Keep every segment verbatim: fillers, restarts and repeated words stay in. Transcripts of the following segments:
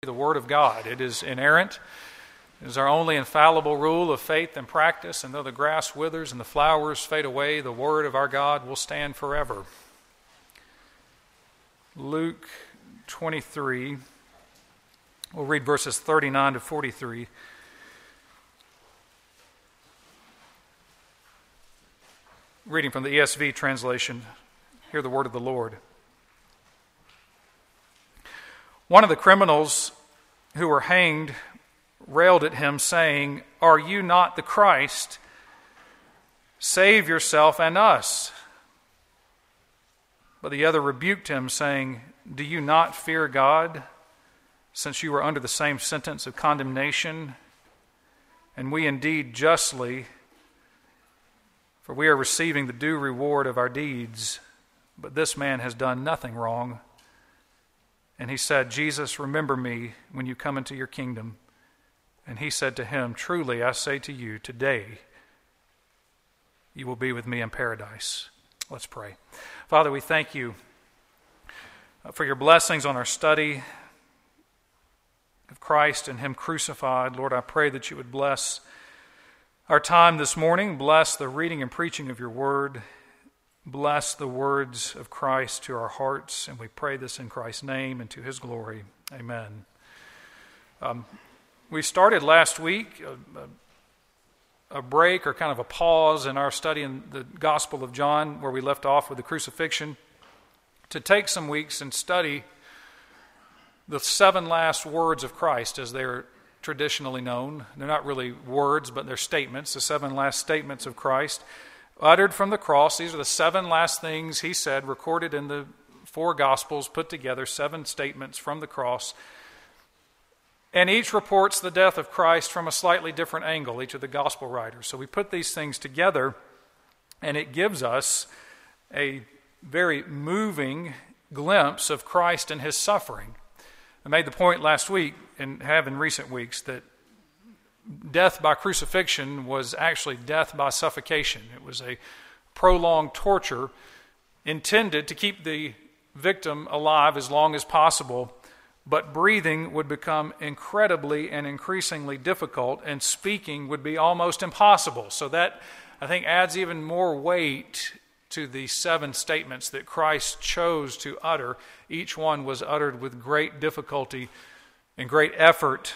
the Word of God. It is inerrant. It is our only infallible rule of faith and practice, and though the grass withers and the flowers fade away, the Word of our God will stand forever. Luke twenty-three, we'll read verses thirty-nine to forty-three. Reading from the E S V translation, hear the word of the Lord. One of the criminals who were hanged railed at him, saying, "Are you not the Christ? Save yourself and us." But the other rebuked him, saying, "Do you not fear God, since you are under the same sentence of condemnation? And we indeed justly, for we are receiving the due reward of our deeds. But this man has done nothing wrong." And he said, "Jesus, remember me when you come into your kingdom." And he said to him, "Truly I say to you, today you will be with me in paradise." Let's pray. Father, we thank you for your blessings on our study of Christ and him crucified. Lord, I pray that you would bless our time this morning. Bless the reading and preaching of your word. Bless the words of Christ to our hearts. And we pray this in Christ's name and to his glory. Amen. Um, we started last week a, a break or kind of a pause in our study in the Gospel of John, where we left off with the crucifixion, to take some weeks and study the seven last words of Christ as they're traditionally known. They're not really words, but they're statements, the seven last statements of Christ, uttered from the cross. These are the seven last things he said, recorded in the four Gospels, put together, seven statements from the cross. And each reports the death of Christ from a slightly different angle, each of the Gospel writers. So we put these things together, and it gives us a very moving glimpse of Christ and his suffering. I made the point last week, and have in recent weeks, that death by crucifixion was actually death by suffocation. It was a prolonged torture intended to keep the victim alive as long as possible, but breathing would become incredibly and increasingly difficult, and speaking would be almost impossible. So that, I think, adds even more weight to the seven statements that Christ chose to utter. Each one was uttered with great difficulty and great effort.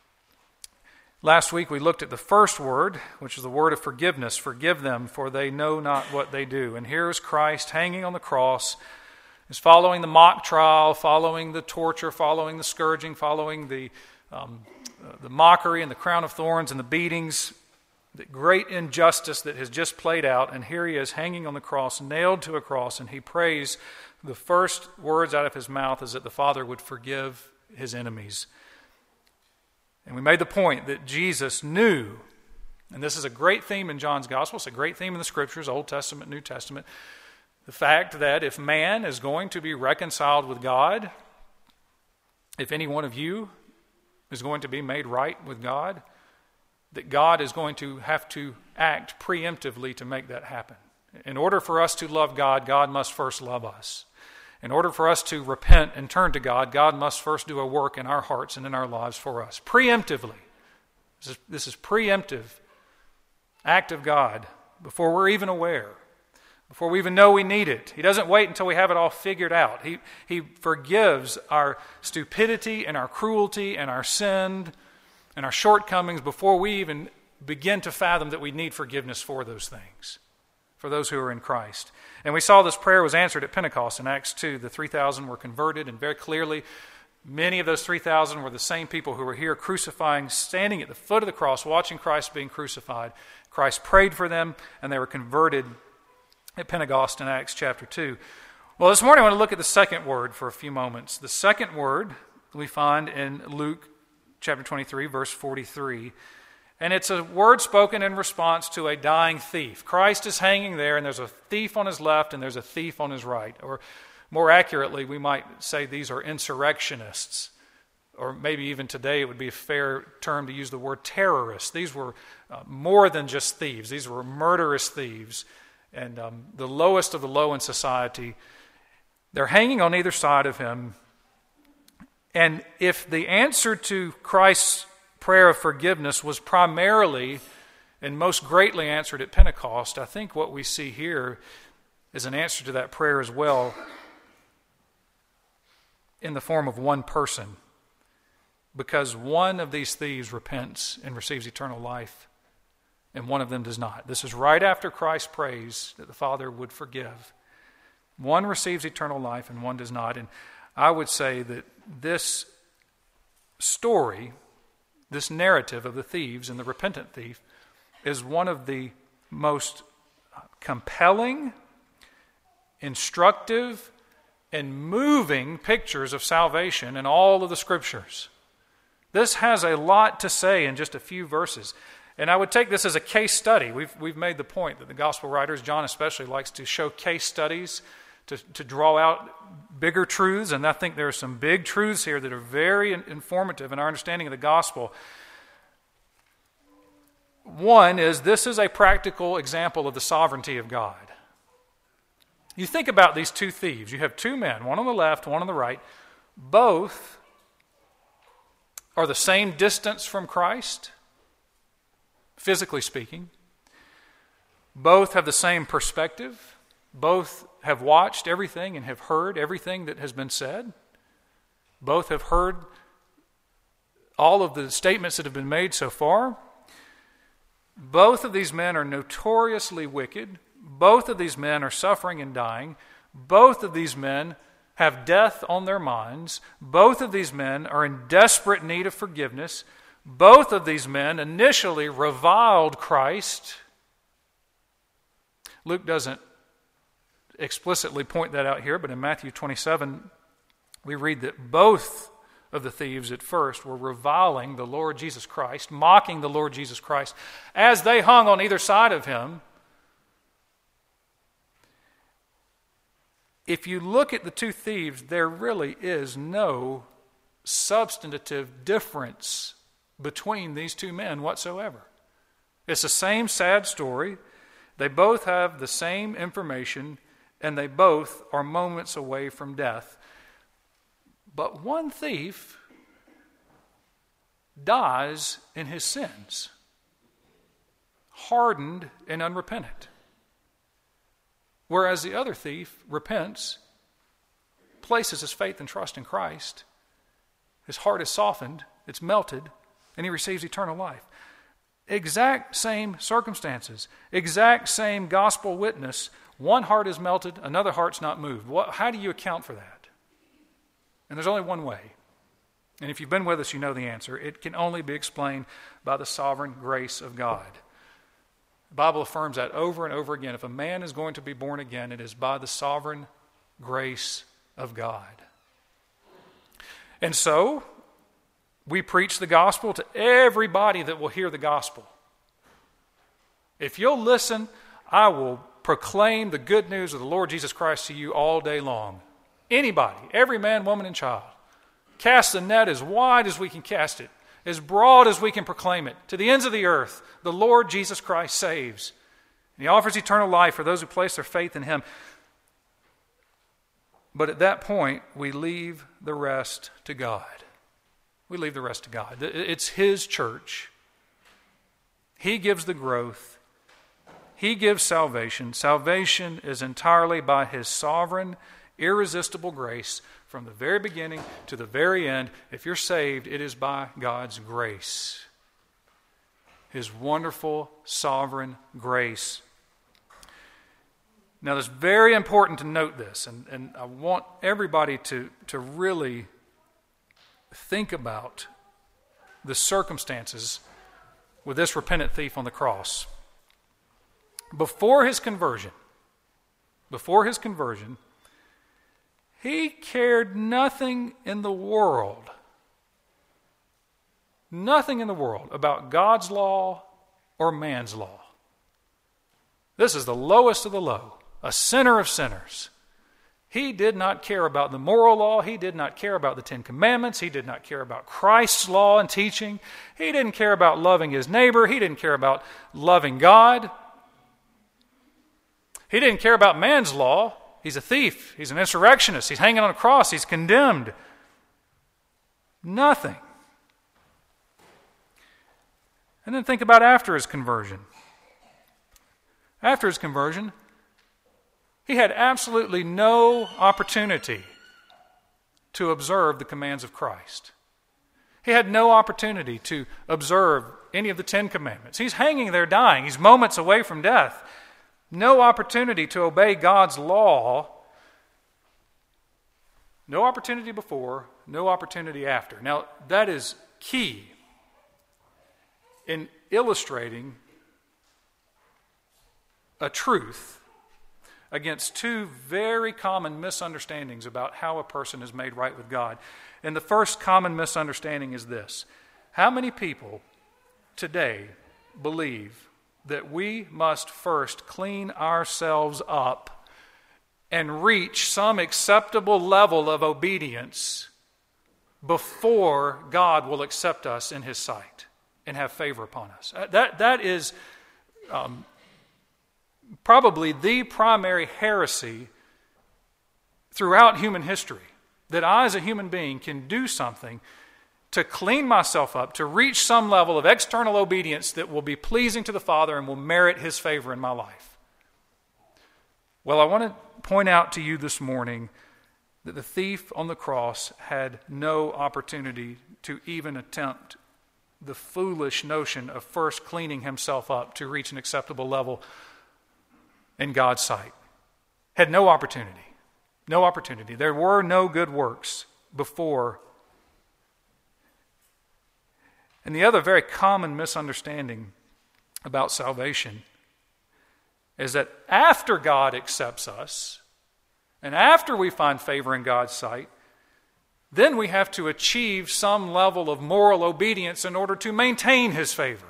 Last week we looked at the first word, which is the word of forgiveness. Forgive them, for they know not what they do. And here is Christ hanging on the cross, is following the mock trial, following the torture, following the scourging, following the um, uh, the mockery and the crown of thorns and the beatings, the great injustice that has just played out. And here he is hanging on the cross, nailed to a cross, and he prays. The first words out of his mouth is that the Father would forgive his enemies. And we made the point that Jesus knew, and this is a great theme in John's Gospel, it's a great theme in the Scriptures, Old Testament, New Testament, the fact that if man is going to be reconciled with God, if any one of you is going to be made right with God, that God is going to have to act preemptively to make that happen. In order for us to love God, God must first love us. In order for us to repent and turn to God, God must first do a work in our hearts and in our lives for us. Preemptively. This is, this is preemptive act of God before we're even aware, before we even know we need it. He doesn't wait until we have it all figured out. He, he forgives our stupidity and our cruelty and our sin and our shortcomings before we even begin to fathom that we need forgiveness for those things, for those who are in Christ. And we saw this prayer was answered at Pentecost in Acts two. The three thousand were converted, and very clearly, many of those three thousand were the same people who were here crucifying, standing at the foot of the cross, watching Christ being crucified. Christ prayed for them, and they were converted at Pentecost in Acts chapter two. Well, this morning I want to look at the second word for a few moments. The second word we find in Luke chapter twenty-three, verse forty-three. And it's a word spoken in response to a dying thief. Christ is hanging there, and there's a thief on his left, and there's a thief on his right. Or more accurately, we might say these are insurrectionists. Or maybe even today it would be a fair term to use the word terrorists. These were uh, more than just thieves. These were murderous thieves, and um, the lowest of the low in society. They're hanging on either side of him. And if the answer to Christ's prayer of forgiveness was primarily and most greatly answered at Pentecost, I think what we see here is an answer to that prayer as well in the form of one person. Because one of these thieves repents and receives eternal life, and one of them does not. This is right after Christ prays that the Father would forgive. One receives eternal life and one does not. And I would say that this story, this narrative of the thieves and the repentant thief, is one of the most compelling, instructive, and moving pictures of salvation in all of the Scriptures. This has a lot to say in just a few verses. And I would take this as a case study. We've, we've made the point that the gospel writers, John especially, likes to show case studies to, to draw out bigger truths. And I think there are some big truths here that are very informative in our understanding of the gospel. One is this is a practical example of the sovereignty of God. You think about these two thieves. You have two men, one on the left, one on the right. Both are the same distance from Christ, physically speaking. Both have the same perspective. Both have watched everything and have heard everything that has been said. Both have heard all of the statements that have been made so far. Both of these men are notoriously wicked. Both of these men are suffering and dying. Both of these men have death on their minds. Both of these men are in desperate need of forgiveness. Both of these men initially reviled Christ. Luke doesn't explicitly point that out here, but in Matthew twenty-seven, we read that both of the thieves at first were reviling the Lord Jesus Christ, mocking the Lord Jesus Christ as they hung on either side of him. If you look at the two thieves, there really is no substantive difference between these two men whatsoever. It's the same sad story. They both have the same information, and they both are moments away from death. But one thief dies in his sins, hardened and unrepentant. Whereas the other thief repents, places his faith and trust in Christ, his heart is softened, it's melted, and he receives eternal life. Exact same circumstances, exact same gospel witness. One heart is melted, another heart's not moved. What, how do you account for that? And there's only one way. And if you've been with us, you know the answer. It can only be explained by the sovereign grace of God. The Bible affirms that over and over again. If a man is going to be born again, it is by the sovereign grace of God. And so, we preach the gospel to everybody that will hear the gospel. If you'll listen, I will proclaim the good news of the Lord Jesus Christ to you all day long. Anybody, every man, woman, and child. Cast the net as wide as we can cast it, as broad as we can proclaim it, to the ends of the earth. The Lord Jesus Christ saves. And he offers eternal life for those who place their faith in him. But at that point, we leave the rest to God. We leave the rest to God. It's his church. He gives the growth. He gives salvation. Salvation is entirely by his sovereign, irresistible grace from the very beginning to the very end. If you're saved, it is by God's grace. His wonderful, sovereign grace. Now, it's very important to note this, and, and I want everybody to, to really think about the circumstances with this repentant thief on the cross. Before his conversion, before his conversion, he cared nothing in the world, nothing in the world about God's law or man's law. This is the lowest of the low, a sinner of sinners. He did not care about the moral law. He did not care about the Ten Commandments. He did not care about Christ's law and teaching. He didn't care about loving his neighbor. He didn't care about loving God. He didn't care about man's law. He's a thief. He's an insurrectionist. He's hanging on a cross. He's condemned. Nothing. And then think about after his conversion. After his conversion, he had absolutely no opportunity to observe the commands of Christ. He had no opportunity to observe any of the Ten Commandments. He's hanging there dying. He's moments away from death. No opportunity to obey God's law. No opportunity before, no opportunity after. Now, that is key in illustrating a truth against two very common misunderstandings about how a person is made right with God. And the first common misunderstanding is this: how many people today believe that we must first clean ourselves up and reach some acceptable level of obedience before God will accept us in His sight and have favor upon us? That, that is um, probably the primary heresy throughout human history, that I as a human being can do something to clean myself up, to reach some level of external obedience that will be pleasing to the Father and will merit His favor in my life. Well, I want to point out to you this morning that the thief on the cross had no opportunity to even attempt the foolish notion of first cleaning himself up to reach an acceptable level in God's sight. Had no opportunity. No opportunity. There were no good works before. And the other very common misunderstanding about salvation is that after God accepts us, and after we find favor in God's sight, then we have to achieve some level of moral obedience in order to maintain His favor.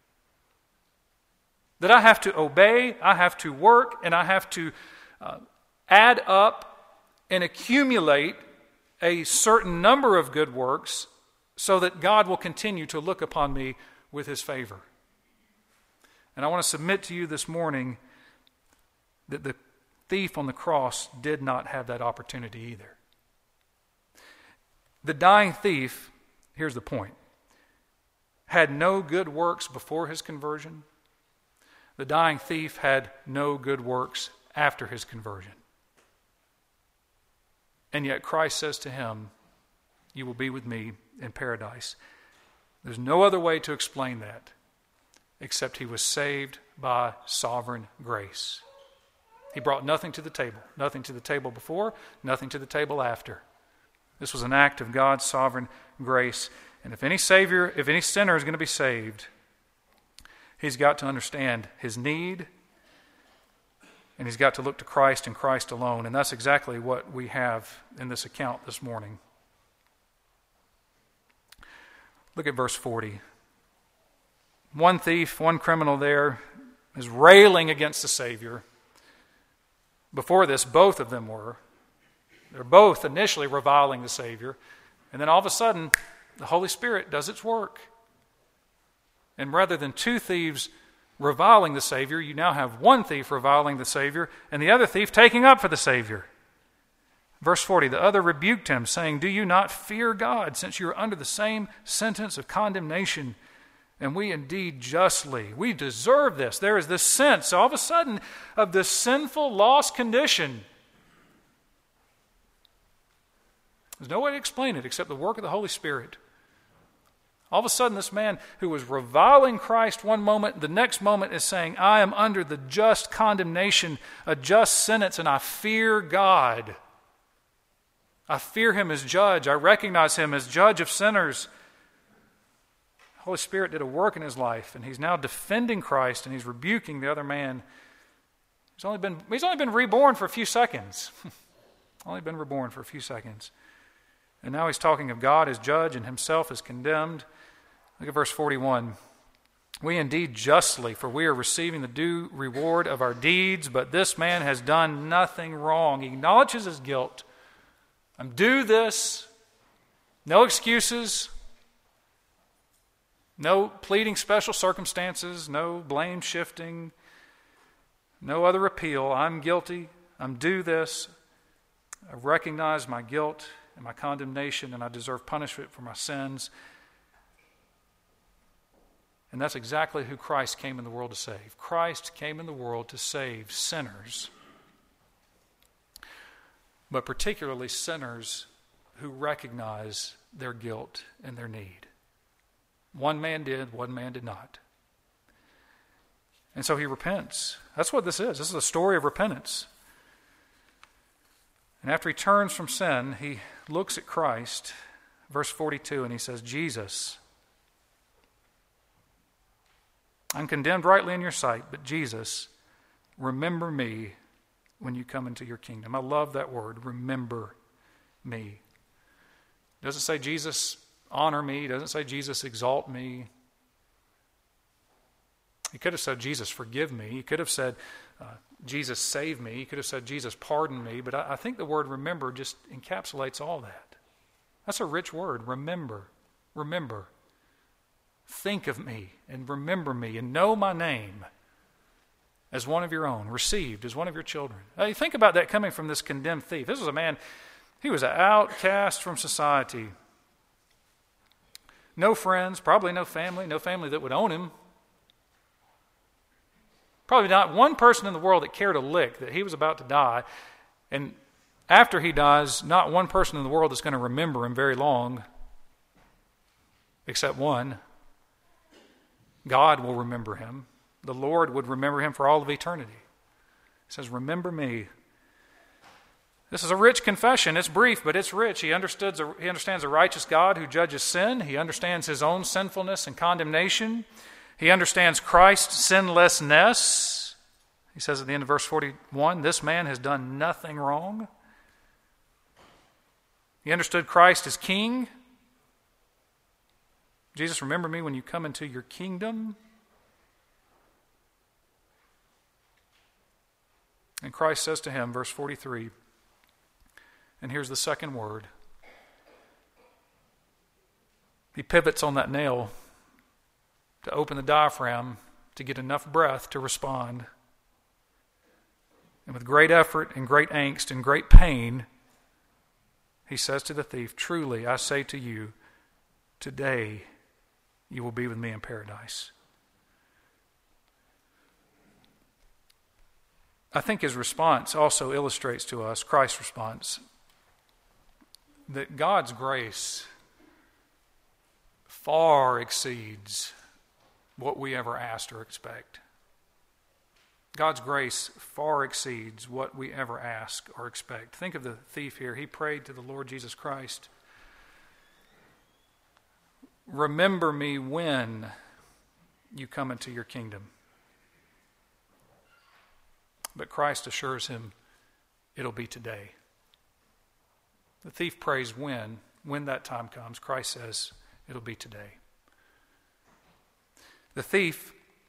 That I have to obey, I have to work, and I have to uh, add up and accumulate a certain number of good works so that God will continue to look upon me with His favor. And I want to submit to you this morning that the thief on the cross did not have that opportunity either. The dying thief, here's the point, had no good works before his conversion. The dying thief had no good works after his conversion. And yet Christ says to him, "You will be with me in paradise." There's no other way to explain that except he was saved by sovereign grace. He brought nothing to the table. Nothing to the table before, nothing to the table after. This was an act of God's sovereign grace. And if any Savior, if any sinner is going to be saved, he's got to understand his need, and he's got to look to Christ and Christ alone. And that's exactly what we have in this account this morning. Look at verse forty. One thief, one criminal there is railing against the Savior. Before this, both of them were. They're both initially reviling the Savior. And then all of a sudden, the Holy Spirit does its work. And rather than two thieves reviling the Savior, you now have one thief reviling the Savior and the other thief taking up for the Savior. Verse forty, the other rebuked him, saying, "Do you not fear God, since you are under the same sentence of condemnation? And we indeed justly, we deserve this." There is this sense, all of a sudden, of this sinful, lost condition. There's no way to explain it except the work of the Holy Spirit. All of a sudden, this man who was reviling Christ one moment, the next moment is saying, "I am under the just condemnation, a just sentence, and I fear God. I fear Him as judge. I recognize Him as judge of sinners." The Holy Spirit did a work in his life, and he's now defending Christ, and he's rebuking the other man. He's only been, he's only been reborn for a few seconds. only been reborn for a few seconds. And now he's talking of God as judge and himself as condemned. Look at verse forty-one. "We indeed justly, for we are receiving the due reward of our deeds, but this man has done nothing wrong." He acknowledges his guilt. I'm due this. No excuses. No pleading special circumstances. No blame shifting. No other appeal. I'm guilty. I'm due this. I recognize my guilt. and my condemnation, and I deserve punishment for my sins. And that's exactly who Christ came in the world to save. Christ came in the world to save sinners, but particularly sinners who recognize their guilt and their need. One man did, one man did not. And so he repents. That's what this is. This is a story of repentance. And after he turns from sin, he looks at Christ, verse forty-two, and he says, Jesus, I'm condemned rightly in your sight, but Jesus, remember me when you come into your kingdom. I love that word, remember me. It doesn't say Jesus honor me. It doesn't say Jesus exalt me. He could have said Jesus forgive me. He could have said uh, Jesus save me. He could have said Jesus pardon me. But I, I think the word remember just encapsulates all that. That's a rich word, remember. Remember. Think of me and remember me and know my name as one of your own, received as one of your children. Now, you think about that coming from this condemned thief. This was a man, he was an outcast from society. No friends, probably no family, no family that would own him. Probably not one person in the world that cared a lick that he was about to die. And after he dies, not one person in the world is going to remember him very long, except one. God will remember him. The Lord would remember him for all of eternity. He says, remember me. This is a rich confession. It's brief, but it's rich. He understood, he understands a righteous God who judges sin. He understands his own sinfulness and condemnation. He understands Christ's sinlessness. He says at the end of verse forty-one, this man has done nothing wrong. He understood Christ as king. Jesus, remember me when you come into your kingdom. And Christ says to him, verse forty-three, and here's the second word. He pivots on that nail to open the diaphragm to get enough breath to respond. And with great effort and great angst and great pain, he says to the thief, truly I say to you, today you will be with me in paradise. I think his response also illustrates to us, Christ's response, that God's grace far exceeds what we ever asked or expect. God's grace far exceeds what we ever ask or expect. Think of the thief here. He prayed to the Lord Jesus Christ, remember me when you come into your kingdom. But Christ assures him, it'll be today. The thief prays when, when that time comes. Christ says, it'll be today. The thief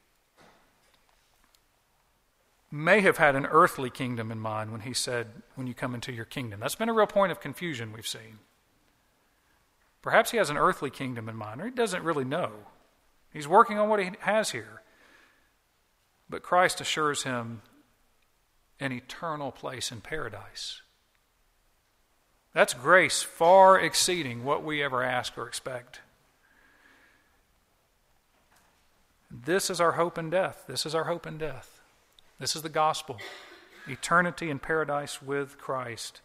may have had an earthly kingdom in mind when he said, when you come into your kingdom. That's been a real point of confusion we've seen. Perhaps he has an earthly kingdom in mind, or he doesn't really know. He's working on what he has here. But Christ assures him an eternal place in paradise. That's grace far exceeding what we ever ask or expect. This is our hope in death. This is our hope in death. This is the gospel. Eternity in paradise with Christ.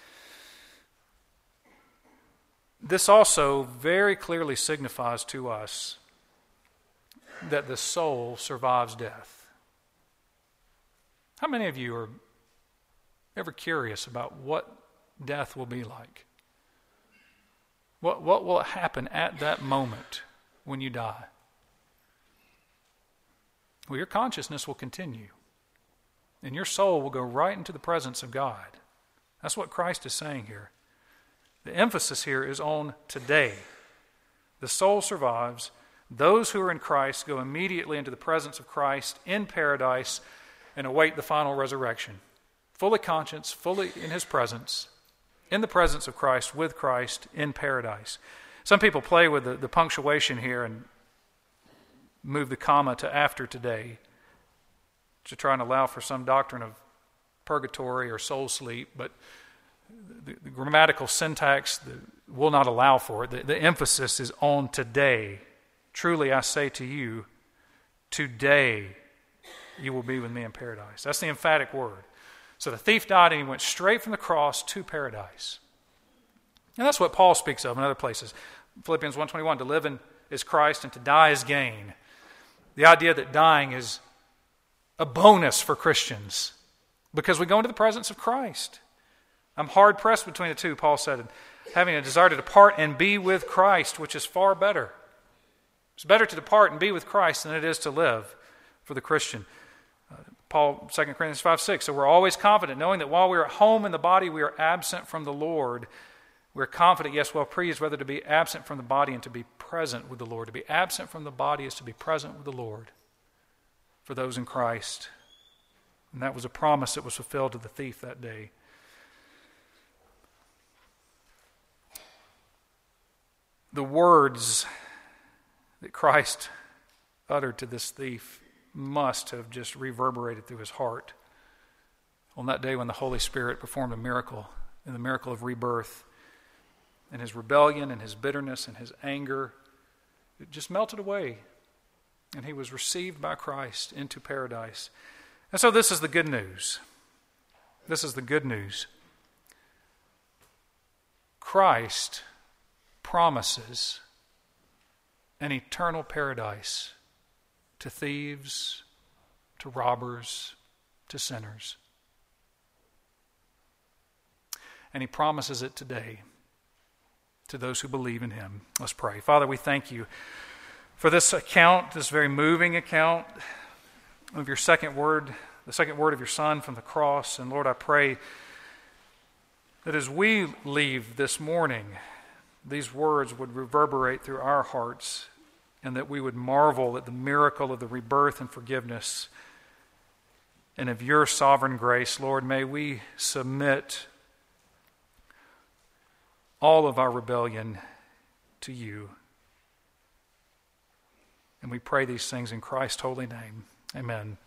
This also very clearly signifies to us that the soul survives death. How many of you are ever curious about what death will be like? What, what will happen at that moment when you die? Well, your consciousness will continue, and your soul will go right into the presence of God. That's what Christ is saying here. The emphasis here is on today. The soul survives. Those who are in Christ go immediately into the presence of Christ in paradise and await the final resurrection. Fully conscious, fully in his presence, in the presence of Christ, with Christ, in paradise. Some people play with the, the punctuation here and move the comma to after today to try and allow for some doctrine of purgatory or soul sleep, but the, the grammatical syntax the, will not allow for it. The, the emphasis is on today. Truly I say to you, today you will be with me in paradise. That's the emphatic word. So the thief died and he went straight from the cross to paradise. And that's what Paul speaks of in other places. Philippians one twenty-one, to live in, is Christ and to die is gain. The idea that dying is a bonus for Christians because we go into the presence of Christ. I'm hard pressed between the two, Paul said, having a desire to depart and be with Christ, which is far better. It's better to depart and be with Christ than it is to live for the Christian. Uh, Paul, Second Corinthians five six, so we're always confident, knowing that while we are at home in the body, we are absent from the Lord. We're confident, yes, well pleased, whether to be absent from the body and to be present with the Lord. To be absent from the body is to be present with the Lord for those in Christ. And that was a promise that was fulfilled to the thief that day. The words that Christ uttered to this thief must have just reverberated through his heart on that day when the Holy Spirit performed a miracle, in the miracle of rebirth. And his rebellion and his bitterness and his anger, it just melted away. And he was received by Christ into paradise. And so this is the good news. This is the good news. Christ promises an eternal paradise to thieves, to robbers, to sinners. And he promises it today to those who believe in him. Let's pray. Father, we thank you for this account, this very moving account of your second word, the second word of your Son from the cross. And Lord, I pray that as we leave this morning, these words would reverberate through our hearts and that we would marvel at the miracle of the rebirth and forgiveness and of your sovereign grace. Lord, may we submit all of our rebellion to you. And we pray these things in Christ's holy name. Amen.